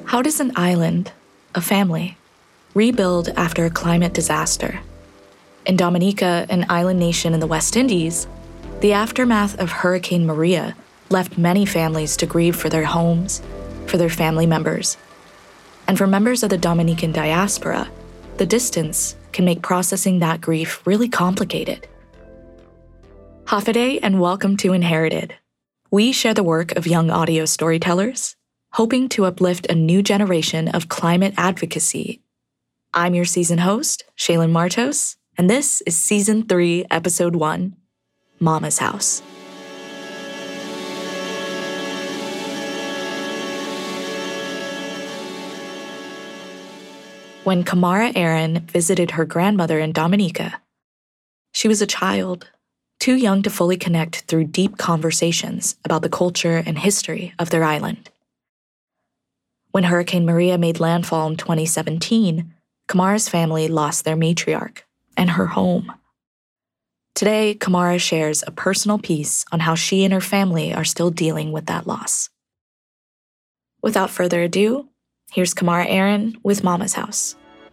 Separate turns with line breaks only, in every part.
How does an island, a family, rebuild after a climate disaster? In Dominica, an island nation in the West Indies, the aftermath of Hurricane Maria left many families to grieve for their homes, for their family members. And for members of the Dominican diaspora, the distance can make processing that grief really complicated. Hafaday and welcome to Inherited. We share the work of young audio storytellers, hoping to uplift a new generation of climate advocacy. I'm your season host, Shaylin Martos, and this is Season 3, Episode 1, Mama's House. When Kamara Aaron visited her grandmother in Dominica, she was a child, too young to fully connect through deep conversations about the culture and history of their island. When Hurricane Maria made landfall in 2017, Kamara's family lost their matriarch and her home. Today, Kamara shares a personal piece on how she and her family are still dealing with that loss. Without further ado, here's Kamara Aaron with Mama's House.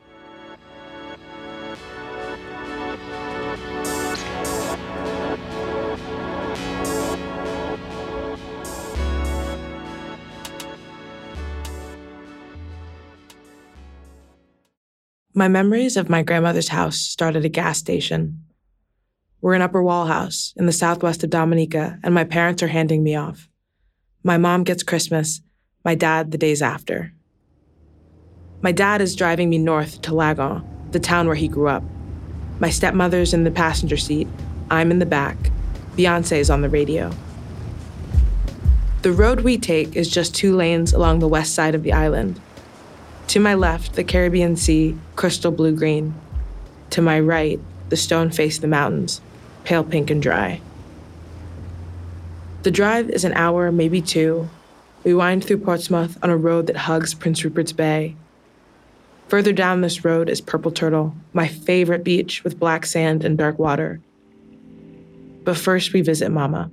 My memories of my grandmother's house start at a gas station. We're in Upper Wall House in the southwest of Dominica, and my parents are handing me off. My mom gets Christmas, my dad the days after. My dad is driving me north to Lagon, the town where he grew up. My stepmother's in the passenger seat, I'm in the back, Beyoncé's on the radio. The road we take is just 2 lanes along the west side of the island. To my left, the Caribbean Sea, crystal blue-green. To my right, the stone-faced the mountains, pale pink and dry. The drive is an hour, maybe 2. We wind through Portsmouth on a road that hugs Prince Rupert's Bay. Further down this road is Purple Turtle, my favorite beach with black sand and dark water. But first we visit Mama.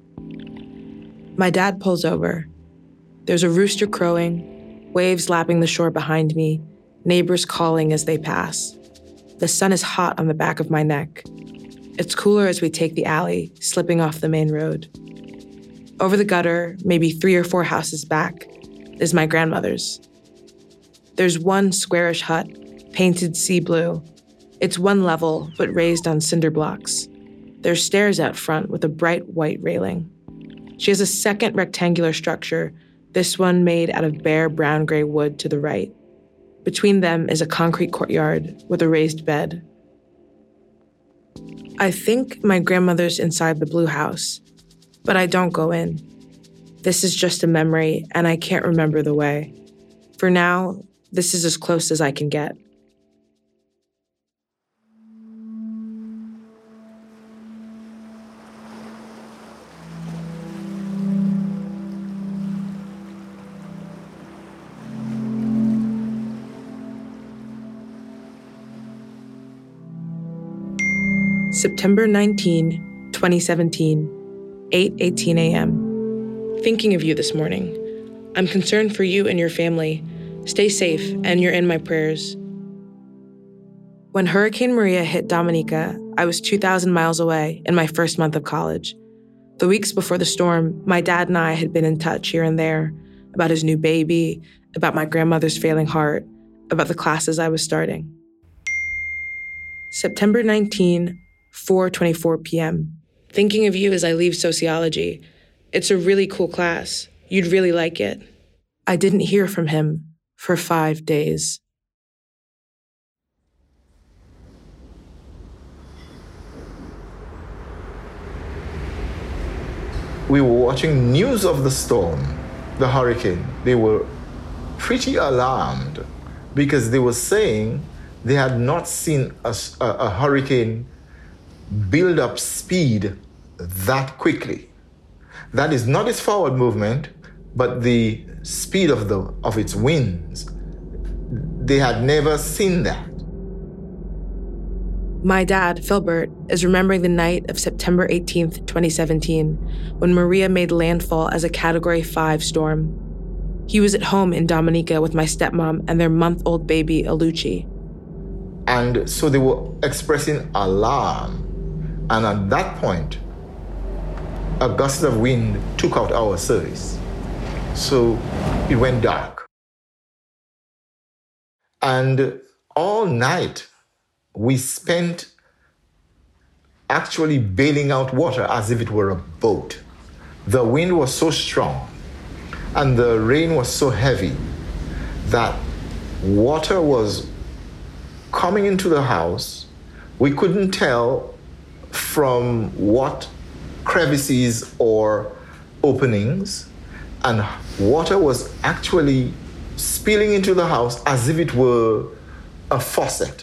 My dad pulls over. There's a rooster crowing, waves lapping the shore behind me, neighbors calling as they pass. The sun is hot on the back of my neck. It's cooler as we take the alley, slipping off the main road. Over the gutter, maybe 3 or 4 houses back, is my grandmother's. There's one squarish hut, painted sea blue. It's 1 level, but raised on cinder blocks. There's stairs out front with a bright white railing. She has a second rectangular structure, this one made out of bare brown-gray wood to the right. Between them is a concrete courtyard with a raised bed. I think my grandmother's inside the blue house, but I don't go in. This is just a memory, and I can't remember the way. For now, this is as close as I can get. September 19, 2017, 8:18 a.m. Thinking of you this morning. I'm concerned for you and your family. Stay safe, and you're in my prayers. When Hurricane Maria hit Dominica, I was 2,000 miles away in my first month of college. The weeks before the storm, my dad and I had been in touch here and there about his new baby, about my grandmother's failing heart, about the classes I was starting. September 19, 4:24 p.m. Thinking of you as I leave sociology. It's a really cool class. You'd really like it. I didn't hear from him for 5 days.
We were watching news of the storm, the hurricane. They were pretty alarmed because they were saying they had not seen a hurricane build up speed that quickly. That is not its forward movement, but the speed of its winds. They had never seen that.
My dad, Philbert, is remembering the night of September 18th, 2017, when Maria made landfall as a Category 5 storm. He was at home in Dominica with my stepmom and their month-old baby, Alucci.
And so they were expressing alarm. And at that point, a gust of wind took out our service. So it went dark. And all night, we spent actually bailing out water as if it were a boat. The wind was so strong and the rain was so heavy that water was coming into the house. We couldn't tell from what crevices or openings, and water was actually spilling into the house as if it were a faucet.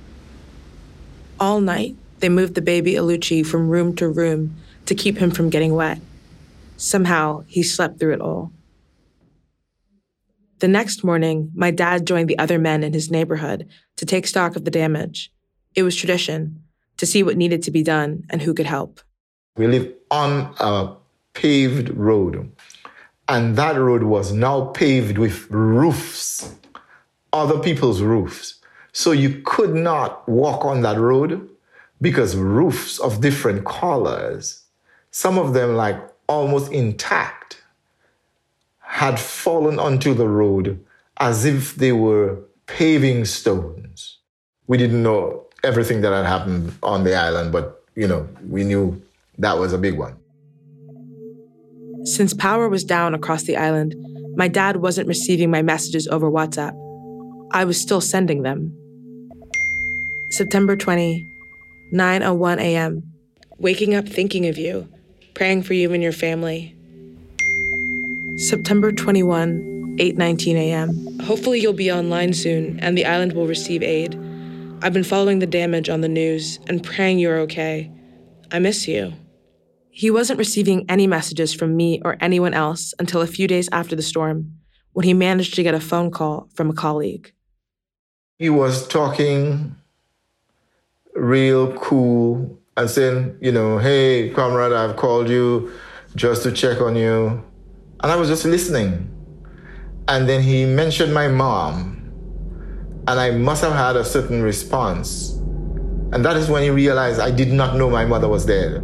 All night, they moved the baby Alucci from room to room to keep him from getting wet. Somehow, he slept through it all. The next morning, my dad joined the other men in his neighborhood to take stock of the damage. It was tradition, to see what needed to be done and who could help.
We live on a paved road, and that road was now paved with roofs, other people's roofs. So you could not walk on that road because roofs of different colors, some of them like almost intact, had fallen onto the road as if they were paving stones. We didn't know everything that had happened on the island, but, we knew that was a big one.
Since power was down across the island, my dad wasn't receiving my messages over WhatsApp. I was still sending them. September 20, 9:01 a.m. Waking up thinking of you, praying for you and your family. September 21, 8:19 a.m. Hopefully you'll be online soon and the island will receive aid. I've been following the damage on the news and praying you're okay. I miss you. He wasn't receiving any messages from me or anyone else until a few days after the storm, when he managed to get a phone call from a colleague.
He was talking real cool and saying, hey, comrade, I've called you just to check on you. And I was just listening. And then he mentioned my mom. And I must have had a certain response. And that is when he realized I did not know my mother was dead.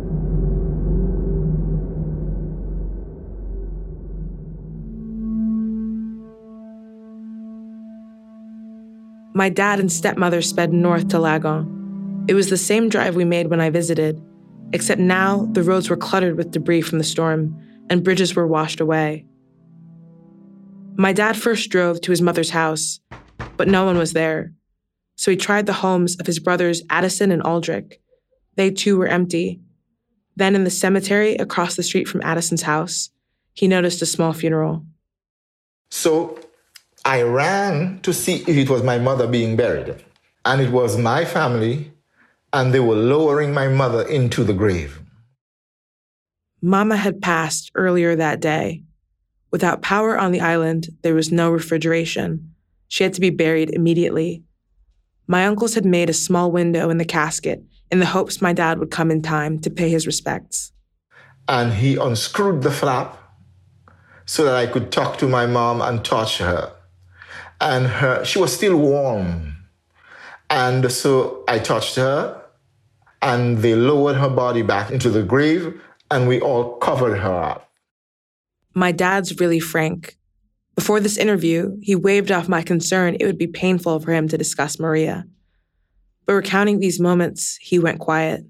My dad and stepmother sped north to Lagon. It was the same drive we made when I visited, except now the roads were cluttered with debris from the storm and bridges were washed away. My dad first drove to his mother's house, but no one was there. So he tried the homes of his brothers Addison and Aldrich. They too were empty. Then in the cemetery across the street from Addison's house, he noticed a small funeral.
So I ran to see if it was my mother being buried. And it was my family, and they were lowering my mother into the grave.
Mama had passed earlier that day. Without power on the island, there was no refrigeration. She had to be buried immediately. My uncles had made a small window in the casket in the hopes my dad would come in time to pay his respects.
And he unscrewed the flap so that I could talk to my mom and touch her. And she was still warm. And so I touched her, and they lowered her body back into the grave, and we all covered her up.
My dad's really frank. Before this interview, he waved off my concern it would be painful for him to discuss Maria. But recounting these moments, he went quiet.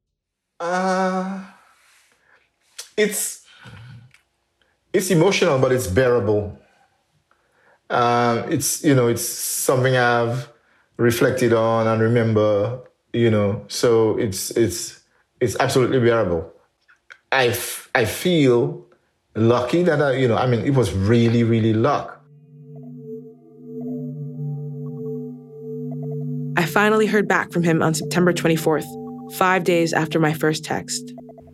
It's emotional, but it's bearable. It's something I've reflected on and remember, so it's absolutely bearable. I feel lucky that it was really, really luck.
I finally heard back from him on September 24th, 5 days after my first text.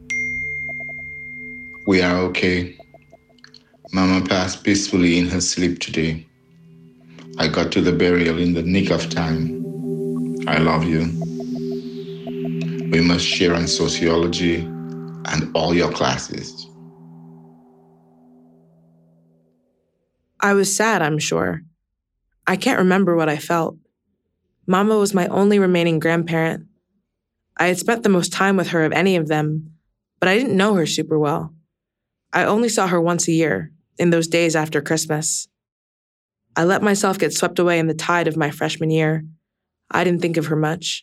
We are okay. Mama passed peacefully in her sleep today. I got to the burial in the nick of time. I love you. We must share on sociology and all your classes.
I was sad, I'm sure. I can't remember what I felt. Mama was my only remaining grandparent. I had spent the most time with her of any of them, but I didn't know her super well. I only saw her once a year, in those days after Christmas. I let myself get swept away in the tide of my freshman year. I didn't think of her much.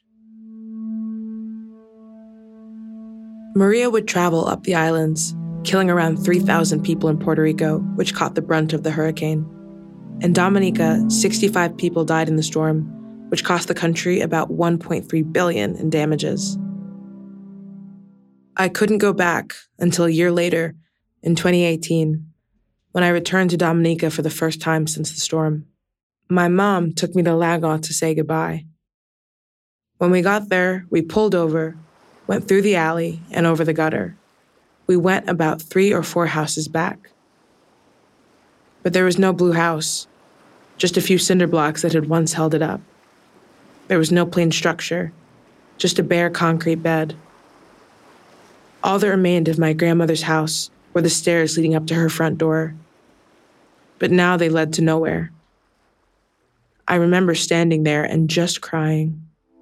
Maria would travel up the islands, killing around 3,000 people in Puerto Rico, which caught the brunt of the hurricane. In Dominica, 65 people died in the storm, which cost the country about $1.3 billion in damages. I couldn't go back until a year later, in 2018, when I returned to Dominica for the first time since the storm. My mom took me to Lagon to say goodbye. When we got there, we pulled over, went through the alley and over the gutter. We went about 3 or 4 houses back. But there was no blue house, just a few cinder blocks that had once held it up. There was no plain structure, just a bare concrete bed. All that remained of my grandmother's house were the stairs leading up to her front door. But now they led to nowhere. I remember standing there and just crying.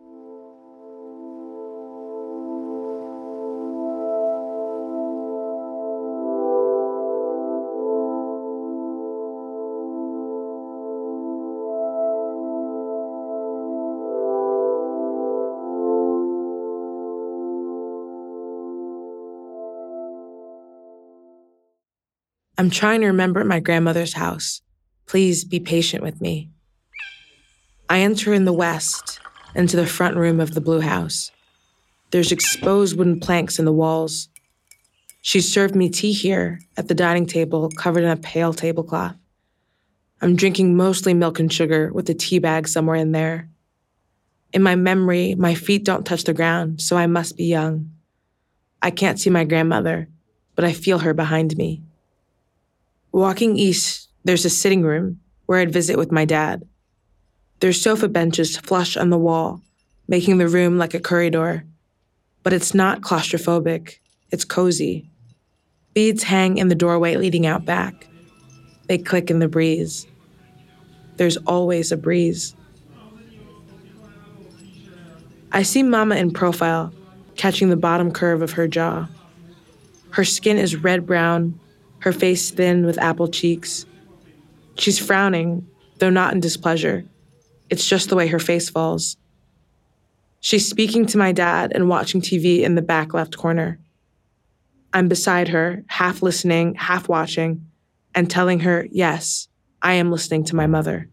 I'm trying to remember my grandmother's house. Please be patient with me. I enter in the west, into the front room of the blue house. There's exposed wooden planks in the walls. She served me tea here at the dining table covered in a pale tablecloth. I'm drinking mostly milk and sugar with a tea bag somewhere in there. In my memory, my feet don't touch the ground, so I must be young. I can't see my grandmother, but I feel her behind me. Walking east, there's a sitting room where I'd visit with my dad. There's sofa benches flush on the wall, making the room like a corridor. But it's not claustrophobic. It's cozy. Beads hang in the doorway leading out back. They click in the breeze. There's always a breeze. I see Mama in profile, catching the bottom curve of her jaw. Her skin is red-brown, her face thin with apple cheeks. She's frowning, though not in displeasure. It's just the way her face falls. She's speaking to my dad and watching TV in the back left corner. I'm beside her, half listening, half watching, and telling her, yes, I am listening to my mother.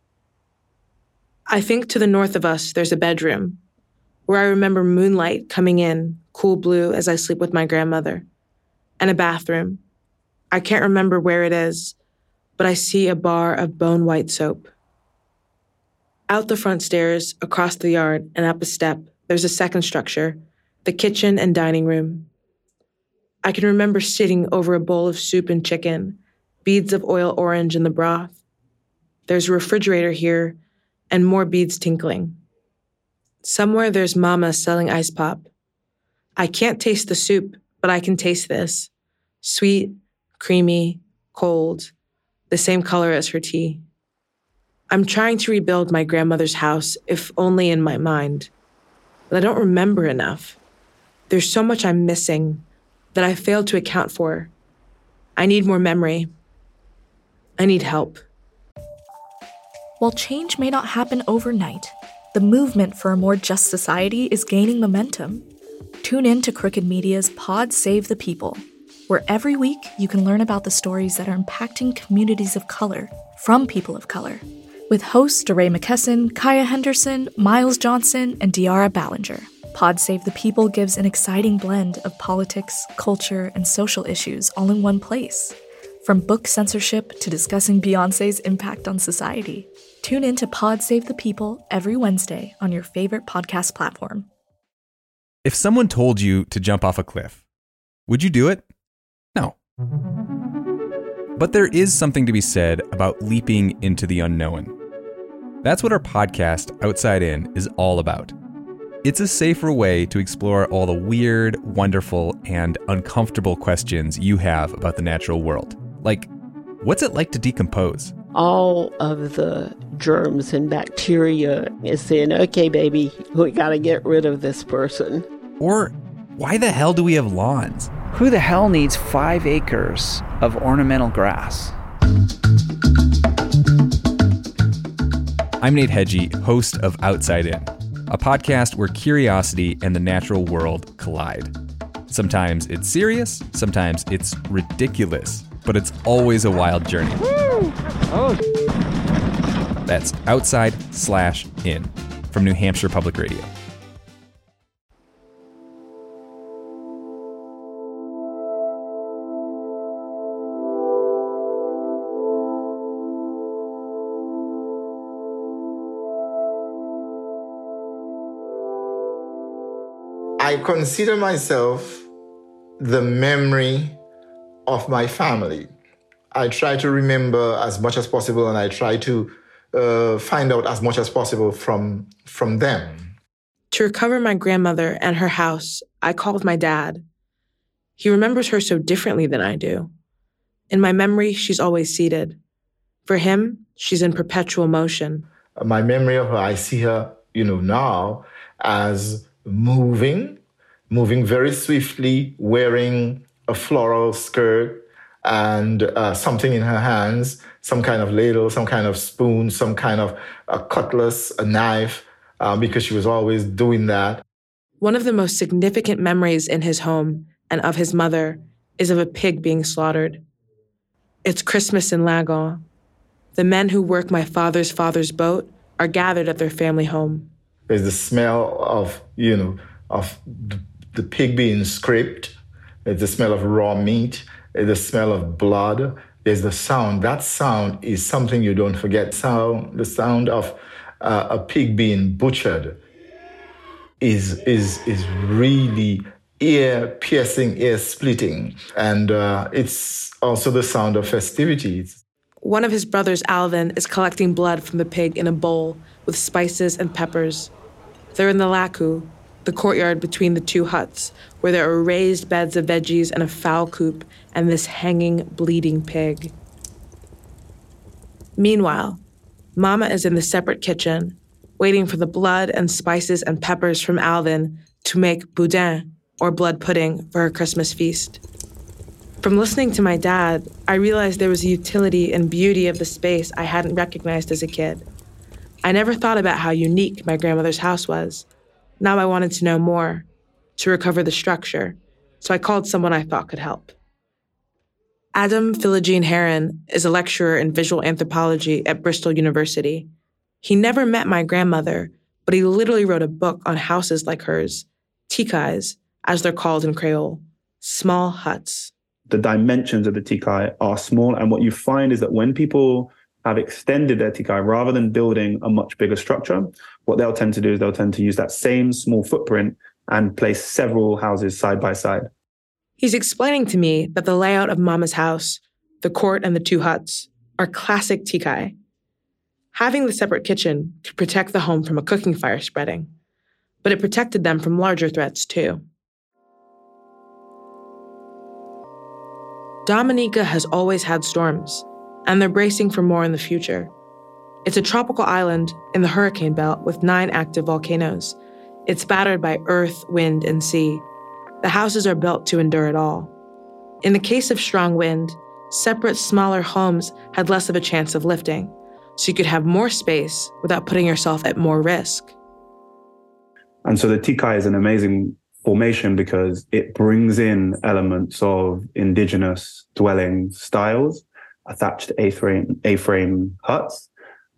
I think to the north of us, there's a bedroom, where I remember moonlight coming in, cool blue, as I sleep with my grandmother, and a bathroom. I can't remember where it is, but I see a bar of bone-white soap. Out the front stairs, across the yard, and up a step, there's a second structure, the kitchen and dining room. I can remember sitting over a bowl of soup and chicken, beads of oil orange in the broth. There's a refrigerator here, and more beads tinkling. Somewhere there's Mama selling ice pop. I can't taste the soup, but I can taste this. Sweet, creamy, cold, the same color as her tea. I'm trying to rebuild my grandmother's house, if only in my mind. But I don't remember enough. There's so much I'm missing that I failed to account for. I need more memory. I need help.
While change may not happen overnight, the movement for a more just society is gaining momentum. Tune in to Crooked Media's Pod Save the People, where every week you can learn about the stories that are impacting communities of color from people of color. With hosts DeRay McKesson, Kaya Henderson, Miles Johnson, and Diara Ballinger. Pod Save the People gives an exciting blend of politics, culture, and social issues all in one place. From book censorship to discussing Beyoncé's impact on society. Tune in to Pod Save the People every Wednesday on your favorite podcast platform.
If someone told you to jump off a cliff, would you do it? No. But there is something to be said about leaping into the unknown. That's what our podcast, Outside In, is all about. It's a safer way to explore all the weird, wonderful, and uncomfortable questions you have about the natural world. Like, What's it like to decompose?
All of the germs and bacteria is saying, okay, baby, we got to get rid of this person.
Or why the hell do we have lawns?
Who the hell needs 5 acres of ornamental grass?
I'm Nate Hedgie, host of Outside In, a podcast where curiosity and the natural world collide. Sometimes it's serious, sometimes it's ridiculous, but it's always a wild journey. That's Outside/In from New Hampshire Public Radio.
I consider myself the memory of my family. I try to remember as much as possible, and I try to find out as much as possible from them.
To recover my grandmother and her house, I called my dad. He remembers her so differently than I do. In my memory, she's always seated. For him, she's in perpetual motion.
My memory of her, I see her, now as moving very swiftly, wearing a floral skirt and something in her hands, some kind of ladle, some kind of spoon, some kind of a cutlass, a knife, because she was always doing that.
One of the most significant memories in his home and of his mother is of a pig being slaughtered. It's Christmas in Lagon. The men who work my father's boat are gathered at their family home.
There's the smell of, of the pig being scraped. There's the smell of raw meat. There's the smell of blood. There's the sound. That sound is something you don't forget. The sound of a pig being butchered is really ear-piercing, ear-splitting. And it's also the sound of festivities.
One of his brothers, Alvin, is collecting blood from the pig in a bowl with spices and peppers. They're in the laku, the courtyard between the 2 huts, where there are raised beds of veggies and a fowl coop and this hanging, bleeding pig. Meanwhile, Mama is in the separate kitchen, waiting for the blood and spices and peppers from Alvin to make boudin, or blood pudding, for her Christmas feast. From listening to my dad, I realized there was a utility and beauty of the space I hadn't recognized as a kid. I never thought about how unique my grandmother's house was. Now I wanted to know more, to recover the structure, so I called someone I thought could help. Adam Philogene Heron is a lecturer in visual anthropology at Bristol University. He never met my grandmother, but he literally wrote a book on houses like hers, tikais, as they're called in Creole, small huts.
The dimensions of the tikai are small, and what you find is that when people have extended their tikai, rather than building a much bigger structure, what they'll tend to do is they'll tend to use that same small footprint and place several houses side by side.
He's explaining to me that the layout of Mama's house, the court and the 2 huts, are classic tikai. Having the separate kitchen could protect the home from a cooking fire spreading, but it protected them from larger threats too. Dominica has always had storms, and they're bracing for more in the future. It's a tropical island in the hurricane belt with 9 active volcanoes. It's battered by earth, wind, and sea. The houses are built to endure it all. In the case of strong wind, separate, smaller homes had less of a chance of lifting, so you could have more space without putting yourself at more risk.
And so the tikai is an amazing formation because it brings in elements of indigenous dwelling styles, thatched A-frame huts,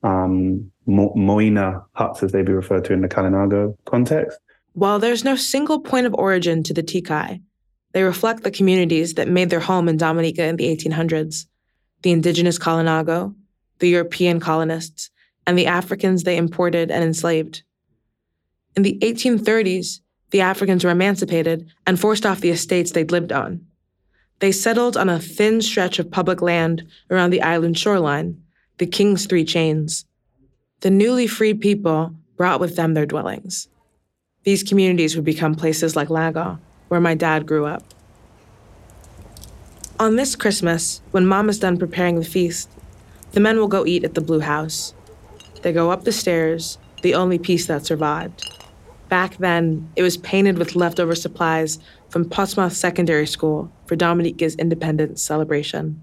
moina huts as they be referred to in the Kalinago context.
While there's no single point of origin to the tikai, they reflect the communities that made their home in Dominica in the 1800s, the indigenous Kalinago, the European colonists, and the Africans they imported and enslaved. In the 1830s, the Africans were emancipated and forced off the estates they'd lived on. They settled on a thin stretch of public land around the island shoreline, the King's 3 Chains. The newly freed people brought with them their dwellings. These communities would become places like Lagon, where my dad grew up. On this Christmas, when Mom is done preparing the feast, the men will go eat at the Blue House. They go up the stairs, the only piece that survived. Back then, it was painted with leftover supplies from Portsmouth Secondary School for Dominica's independence celebration.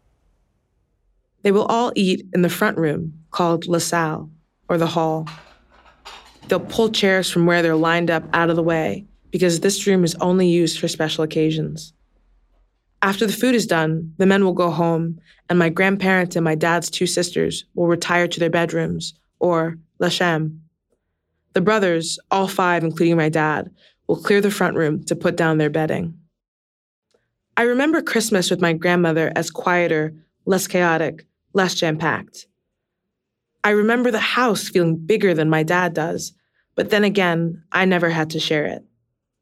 They will all eat in the front room, called La Salle, or the hall. They'll pull chairs from where they're lined up out of the way, because this room is only used for special occasions. After the food is done, the men will go home, and my grandparents and my dad's 2 sisters will retire to their bedrooms, or la chambre. The brothers, all 5 including my dad, will clear the front room to put down their bedding. I remember Christmas with my grandmother as quieter, less chaotic, less jam-packed. I remember the house feeling bigger than my dad does, but then again, I never had to share it.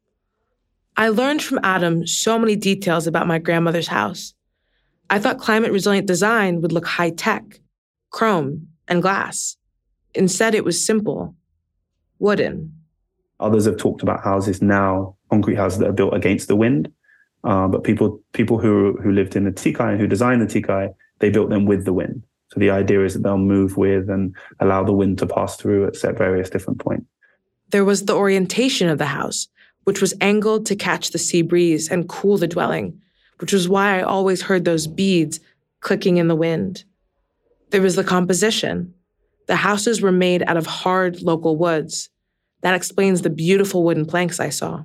I learned from Adam so many details about my grandmother's house. I thought climate-resilient design would look high-tech, chrome and glass. Instead, it was simple, wooden.
Others have talked about houses now, concrete houses that are built against the wind. But people who lived in the Tikai and who designed the Tikai, they built them with the wind. So the idea is that they'll move with and allow the wind to pass through at various different points.
There was the orientation of the house, which was angled to catch the sea breeze and cool the dwelling, which was why I always heard those beads clicking in the wind. There was the composition. The houses were made out of hard local woods. That explains the beautiful wooden planks I saw.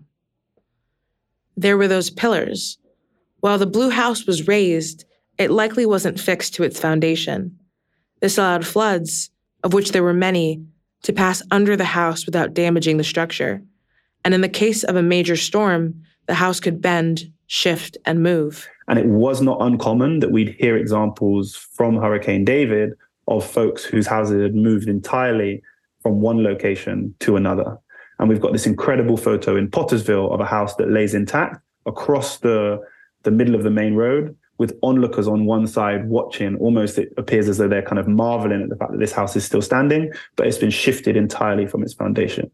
There were those pillars. While the Blue House was raised, it likely wasn't fixed to its foundation. This allowed floods, of which there were many, to pass under the house without damaging the structure. And in the case of a major storm, the house could bend, shift, and move.
And it was not uncommon that we'd hear examples from Hurricane David of folks whose houses had moved entirely from one location to another. And we've got this incredible photo in Pottersville of a house that lays intact across the middle of the main road with onlookers on one side watching. Almost it appears as though they're kind of marveling at the fact that this house is still standing, but it's been shifted entirely from its foundation.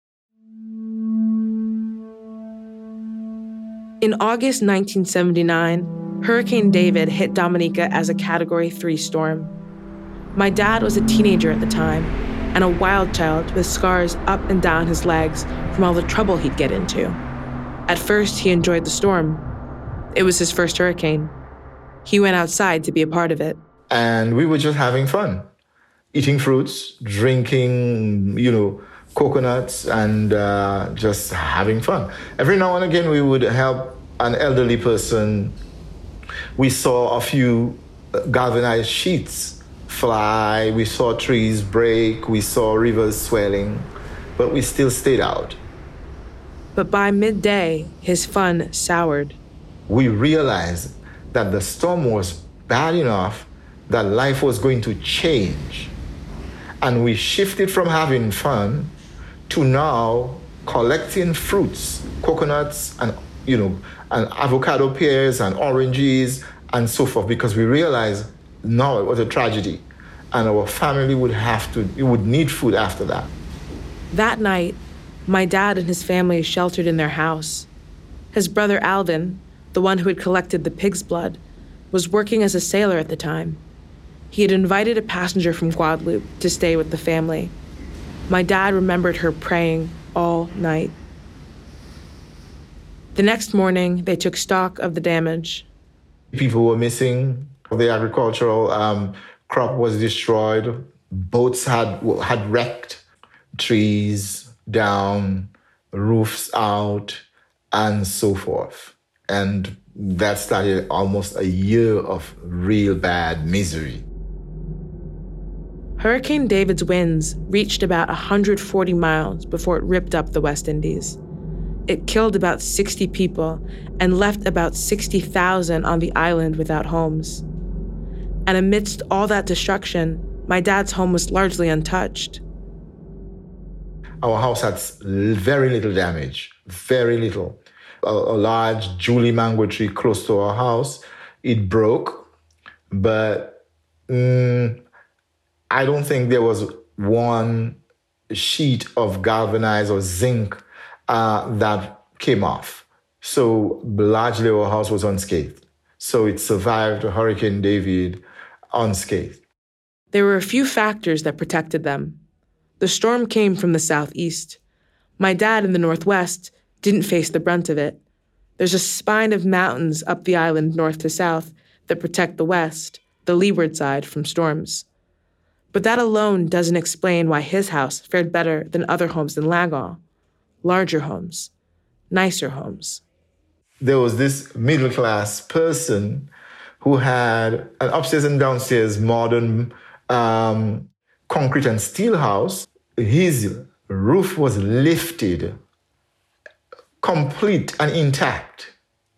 In August 1979, Hurricane David hit Dominica as a Category 3 storm. My dad was a teenager at the time, and a wild child with scars up and down his legs from all the trouble he'd get into. At first, he enjoyed the storm. It was his first hurricane. He went outside to be a part of it.
And we were just having fun, eating fruits, drinking, coconuts, and just having fun. Every now and again, we would help an elderly person. We saw a few galvanized sheets fly, we saw trees break, we saw rivers swelling, but we still stayed out.
But by midday, his fun soured.
We realized that the storm was bad enough that life was going to change. And we shifted from having fun to now collecting fruits, coconuts, and avocado pears and oranges and so forth, because we realized now it was a tragedy and our family would need food after that.
That night, my dad and his family sheltered in their house. His brother Alvin, the one who had collected the pig's blood, was working as a sailor at the time. He had invited a passenger from Guadeloupe to stay with the family. My dad remembered her praying all night. The next morning, they took stock of the damage.
People were missing. The agricultural crop was destroyed. Boats had wrecked. Trees down, roofs out, and so forth. And that started almost a year of real bad misery.
Hurricane David's winds reached about 140 miles before it ripped up the West Indies. It killed about 60 people and left about 60,000 on the island without homes. And amidst all that destruction, my dad's home was largely untouched.
Our house had very little damage, very little. A large Julie mango tree close to our house, it broke, but I don't think there was one sheet of galvanized or zinc that came off. So largely our house was unscathed. So it survived Hurricane David unscathed.
There were a few factors that protected them. The storm came from the southeast. My dad in the northwest didn't face the brunt of it. There's a spine of mountains up the island north to south that protect the west, the leeward side, from storms. But that alone doesn't explain why his house fared better than other homes in Lagon. Larger homes, nicer homes.
There was this middle-class person who had an upstairs and downstairs modern concrete and steel house. His roof was lifted, complete and intact,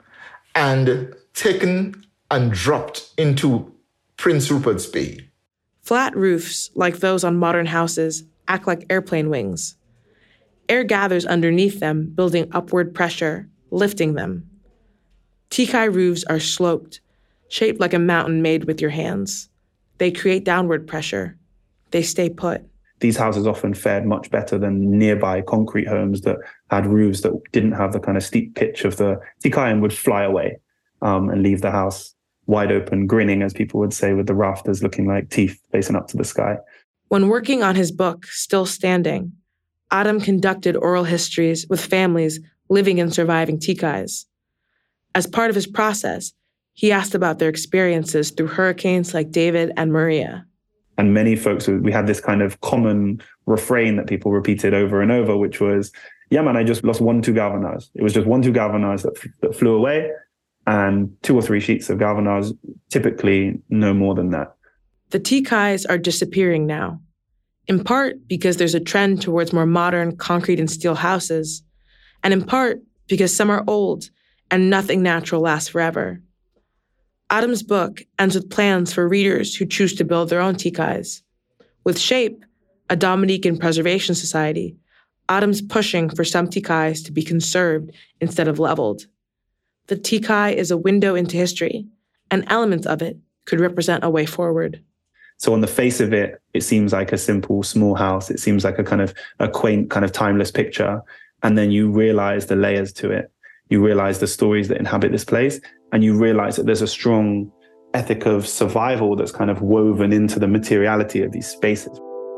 and taken and dropped into Prince Rupert's Bay.
Flat roofs, like those on modern houses, act like airplane wings. Air gathers underneath them, building upward pressure, lifting them. Tikai roofs are sloped, shaped like a mountain made with your hands. They create downward pressure. They stay put.
These houses often fared much better than nearby concrete homes that had roofs that didn't have the kind of steep pitch of the tikai and would fly away and leave the house wide open, grinning, as people would say, with the rafters looking like teeth facing up to the sky.
When working on his book, Still Standing, Adam conducted oral histories with families living and surviving tikais. As part of his process, he asked about their experiences through hurricanes like David and Maria.
And many folks, we had this kind of common refrain that people repeated over and over, which was, yeah, man, I just lost 1-2 galvanized. It was just 1-2 galvanized that flew away, and 2 or 3 sheets of galvanized, typically no more than that.
The tikais are disappearing now, in part because there's a trend towards more modern concrete and steel houses, and in part because some are old and nothing natural lasts forever. Adam's book ends with plans for readers who choose to build their own tikais. With SHAPE, a Dominican preservation society, Adam's pushing for some tikais to be conserved instead of leveled. The tikai is a window into history, and elements of it could represent a way forward.
So on the face of it, it seems like a simple, small house. It seems like a quaint, kind of timeless picture. And then you realize the layers to it. You realize the stories that inhabit this place, and you realize that there's a strong ethic of survival that's kind of woven into the materiality of these spaces.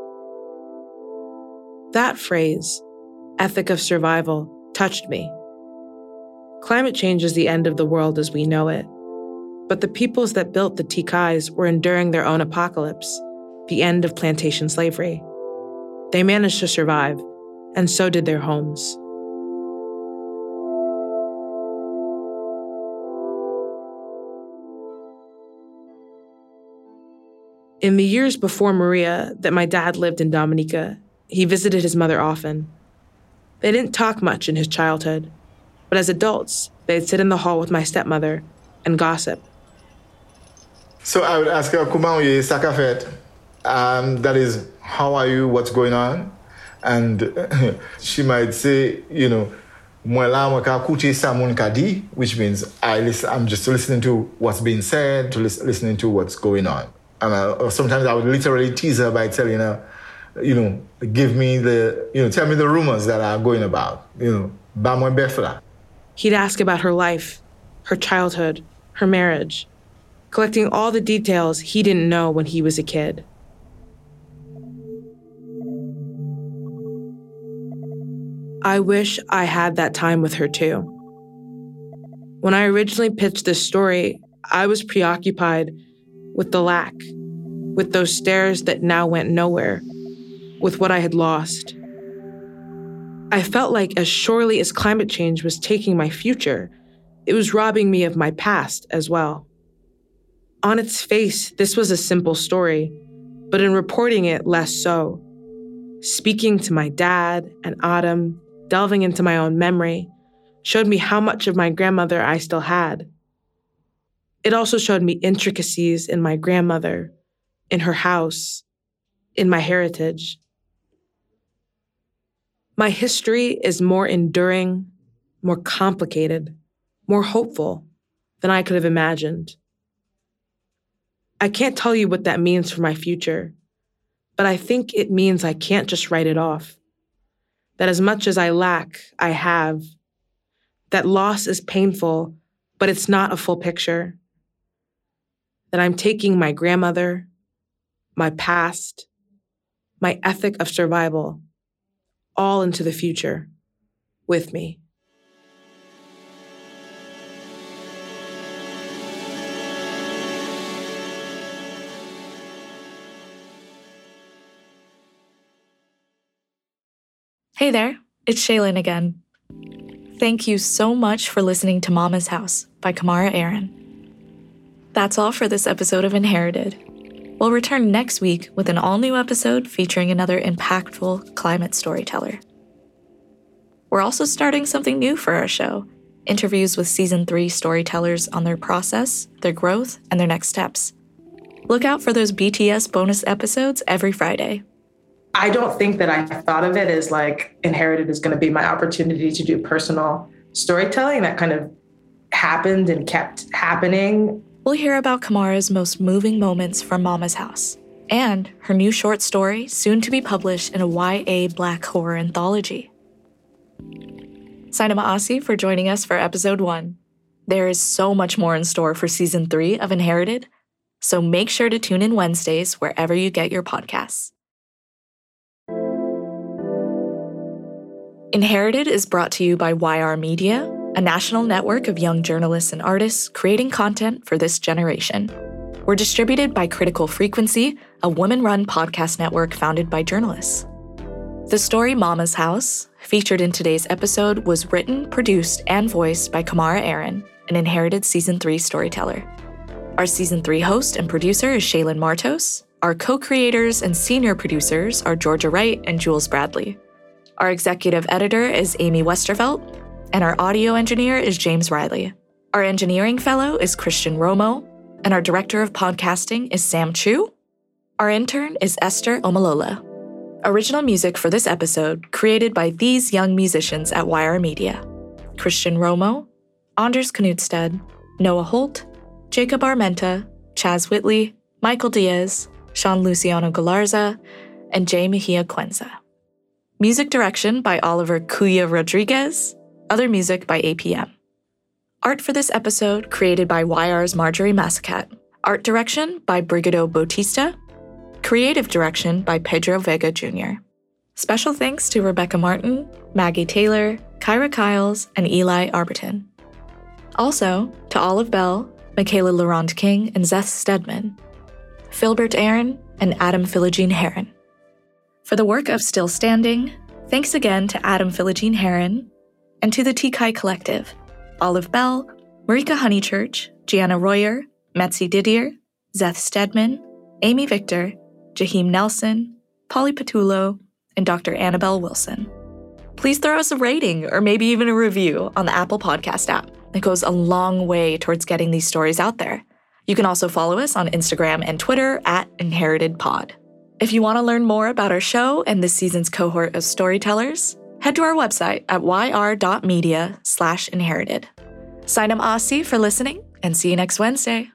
That phrase, ethic of survival, touched me. Climate change is the end of the world as we know it. But the peoples that built the tikais were enduring their own apocalypse, the end of plantation slavery. They managed to survive, and so did their homes. In the years before Maria that my dad lived in Dominica, he visited his mother often. They didn't talk much in his childhood, but as adults, they'd sit in the hall with my stepmother and gossip.
So I would ask her, comment est Sakafet? That is, how are you? What's going on? And she might say, you know, which means I'm just listening to what's being said, listening to what's going on. And sometimes I would literally tease her by telling her, you know, tell me the rumors that are going about, you know, Bamwe Befla.
He'd ask about her life, her childhood, her marriage, collecting all the details he didn't know when he was a kid. I wish I had that time with her too. When I originally pitched this story, I was preoccupied with the lack, with those stairs that now went nowhere, with what I had lost. I felt like as surely as climate change was taking my future, it was robbing me of my past as well. On its face, this was a simple story, but in reporting it, less so. Speaking to my dad and Adam, delving into my own memory, showed me how much of my grandmother I still had. It also showed me intricacies in my grandmother, in her house, in my heritage. My history is more enduring, more complicated, more hopeful than I could have imagined. I can't tell you what that means for my future, but I think it means I can't just write it off. That as much as I lack, I have. That loss is painful, but it's not a full picture. that I'm taking my grandmother, my past, my ethic of survival, all into the future with me.
Hey there, it's Shaylin again. Thank you so much for listening to Mama's House by Kamara Aaron. That's all for this episode of Inherited. We'll return next week with an all-new episode featuring another impactful climate storyteller. We're also starting something new for our show, interviews with Season 3 storytellers on their process, their growth, and their next steps. Look out for those BTS bonus episodes every Friday.
I don't think that I thought of it as like Inherited is going to be my opportunity to do personal storytelling. That kind of happened and kept happening.
We'll hear about Kamara's most moving moments from Mama's House and her new short story soon to be published in a YA Black horror anthology. Saina Maasi for joining us for episode 1. There is so much more in store for season 3 of Inherited, so make sure to tune in Wednesdays wherever you get your podcasts. Inherited is brought to you by YR Media, a national network of young journalists and artists creating content for this generation. We're distributed by Critical Frequency, a woman-run podcast network founded by journalists. The story Mama's House, featured in today's episode, was written, produced, and voiced by Kamara Aaron, an Inherited Season 3 storyteller. Our Season 3 host and producer is Shaylin Martos. Our co-creators and senior producers are Georgia Wright and Jules Bradley. Our executive editor is Amy Westervelt, and our audio engineer is James Riley. Our engineering fellow is Christian Romo, and our director of podcasting is Sam Chu. Our intern is Esther Omalola. Original music for this episode created by these young musicians at YR Media: Christian Romo, Anders Knudstad, Noah Holt, Jacob Armenta, Chaz Whitley, Michael Diaz, Sean Luciano Galarza, and Jay Mejia Cuenza. Music direction by Oliver Cuya Rodriguez. Other music by APM. Art for this episode created by YR's Marjorie Massacat. Art direction by Brigado Bautista. Creative direction by Pedro Vega Jr. Special thanks to Rebecca Martin, Maggie Taylor, Kyra Kiles, and Eli Arberton. Also to Olive Bell, Michaela Laurent King, and Zeth Stedman, Philbert Aaron, and Adam Philogene Heron. For the work of Still Standing, thanks again to Adam Philogene Heron, and to the Tikai Collective, Olive Bell, Marika Honeychurch, Gianna Royer, Metzi Didier, Zeth Stedman, Amy Victor, Jaheim Nelson, Polly Patullo, and Dr. Annabelle Wilson. Please throw us a rating or maybe even a review on the Apple Podcast app. It goes a long way towards getting these stories out there. You can also follow us on Instagram and Twitter at InheritedPod. If you want to learn more about our show and this season's cohort of storytellers, head to our website at yr.media/inherited. Saina Maasi for listening, and see you next Wednesday.